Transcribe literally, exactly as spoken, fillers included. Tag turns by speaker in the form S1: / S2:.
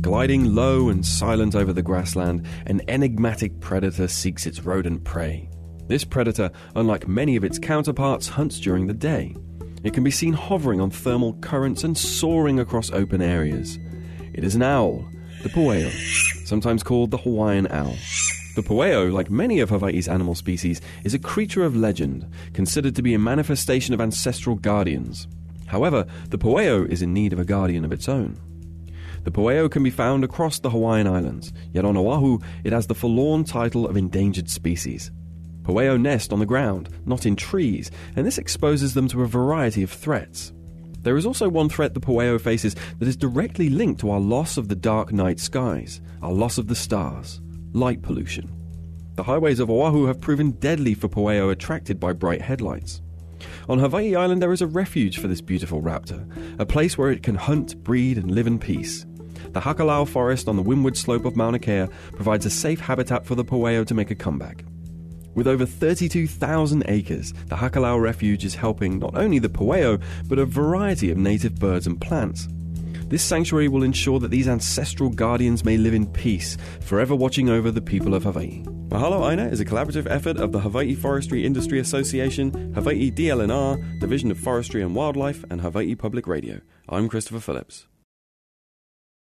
S1: Gliding low and silent over the grassland, an enigmatic predator seeks its rodent prey. This predator, unlike many of its counterparts, hunts during the day. It can be seen hovering on thermal currents and soaring across open areas. It is an owl, the pueo, sometimes called the Hawaiian owl. The pueo, like many of Hawaii's animal species, is a creature of legend, considered to be a manifestation of ancestral guardians. However, the pueo is in need of a guardian of its own. The pueo can be found across the Hawaiian Islands, yet on Oahu it has the forlorn title of endangered species. Pueo nest on the ground, not in trees, and this exposes them to a variety of threats. There is also one threat the pueo faces that is directly linked to our loss of the dark night skies, our loss of the stars, light pollution. The highways of Oahu have proven deadly for pueo attracted by bright headlights. On Hawaii Island there is a refuge for this beautiful raptor, a place where it can hunt, breed, and live in peace. The Hakalau forest on the windward slope of Mauna Kea provides a safe habitat for the pueo to make a comeback. With over thirty-two thousand acres, the Hakalau Refuge is helping not only the pueo, but a variety of native birds and plants. This sanctuary will ensure that these ancestral guardians may live in peace, forever watching over the people of Hawaii. Mahalo Aina is a collaborative effort of the Hawaii Forestry Industry Association, Hawaii D L N R, Division of Forestry and Wildlife, and Hawaii Public Radio. I'm Christopher Phillips.